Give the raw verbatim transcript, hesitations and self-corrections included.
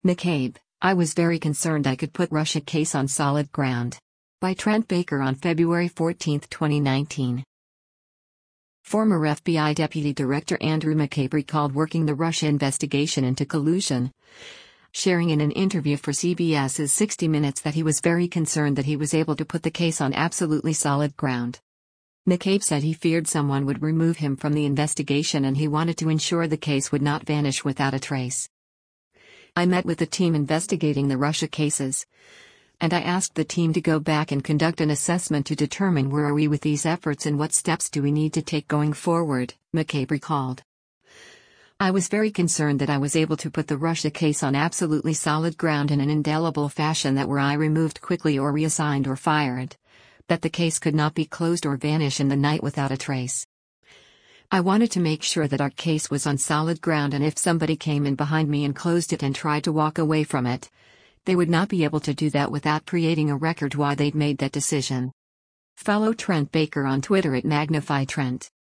McCabe, I was very concerned I could put Russia case on solid ground. By Trent Baker on February fourteenth, twenty nineteen. Former F B I Deputy Director Andrew McCabe recalled working the Russia investigation into collusion, sharing in an interview for CBS's sixty minutes that he was very concerned that he was able to put the case on absolutely solid ground. McCabe said he feared someone would remove him from the investigation and he wanted to ensure the case would not vanish without a trace. I met with the team investigating the Russia cases, and I asked the team to go back and conduct an assessment to determine where are we with these efforts and what steps do we need to take going forward, McCabe recalled. I was very concerned that I was able to put the Russia case on absolutely solid ground in an indelible fashion that were I removed quickly or reassigned or fired, that the case could not be closed or vanish in the night without a trace. I wanted to make sure that our case was on solid ground and if somebody came in behind me and closed it and tried to walk away from it, they would not be able to do that without creating a record why they'd made that decision. Follow Trent Baker on Twitter at Magnify Trent.